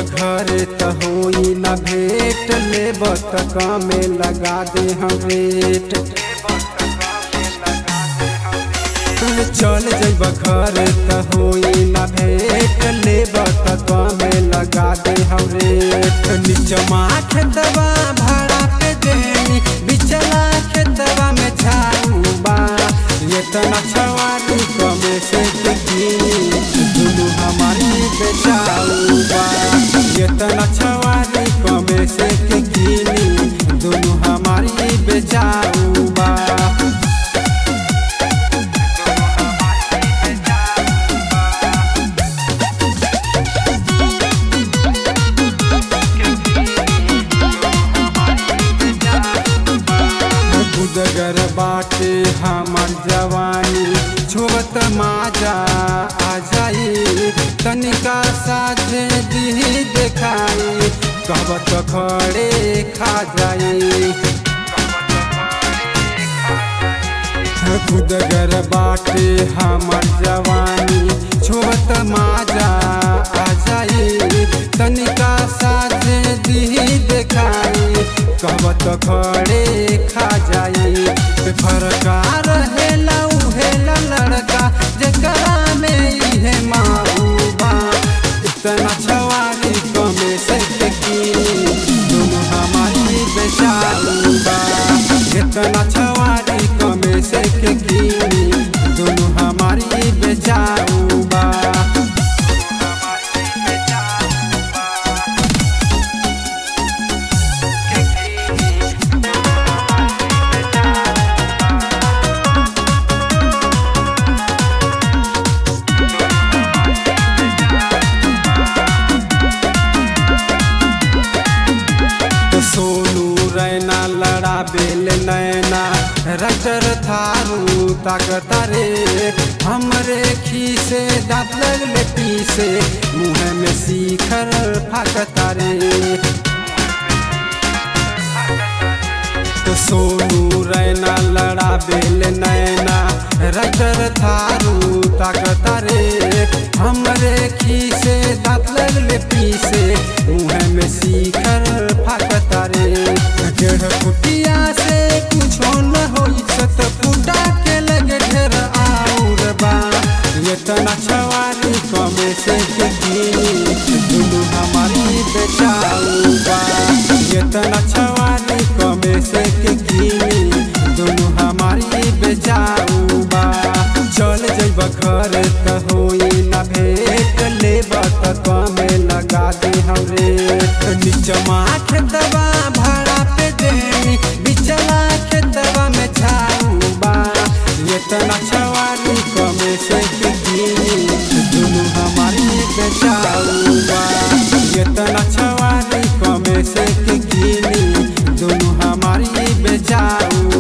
घरे त होई ना भेट, लेब त कमे लगा दे हम रेट। चल जइब घरे त होई ना भेट, लेब त कमे लगा दे हम रेट। निचमा खेतवा भाड़ा पे देनी, बिचला खेतवा में झाड़ू बा। इतना छवारी कमे से गिनी, दुनू हमारी बेचाऊ बा। इतना छवारी कमे से गिनी, दुनू हमारी बेचाऊ बा। गुदगर बाटे हमार जवानी, छुबत माजा आ जाई। तनिका साझे दी देखाई, कहबत खड़े खा जाई। गुदगर बाटे हमार जवानी, छुबत माजा आ जाई। तनिका साझे दी देखाई, कहबत खड़े खा जाई। फरका रहेला उहेला लड़का, जेकरा में इहे माऊबा। इतना छवारी कमे से गिनी, दुनू हमारी बेचाऊबा। इतना छवारी कमे से गिनी, दुनू हमारी बेचाऊबा। सोनू रैना लड़ा बेल नैना, रटर थारू ताकता रे। हमरे खीसे दाँत लगले पीसे, मुँह में शिखर फाकता रे। तो सोनू रैना लड़ा बेल नैना, रटर थारू ताकता रे। हमरे खीसे दाँत लगले पीसे, मुँह में शिखर फाकता रे। 1.5 फुटिया से कुछो न होई, 7 फुटा के लगे ढेर आउर बा। इतना छवारी कमे से गिनी, दुनू हमारी बेचाऊ बा। इतना छवारी कमे से गिनी, दुनू हमारी बेचाऊ बा। चल जइब घरे त होई ना भेट, लेब त कमे लगा दे हम रेट। निचमा खेतवा भाड़ा पे देनी, बिचला खेतवा में झाड़ू बा। इतना छवारी कमे से गिनी, दुनू हमारी बेचाऊ बा। इतना छवारी कमे से गिनी, दुनू हमारी बेचाऊ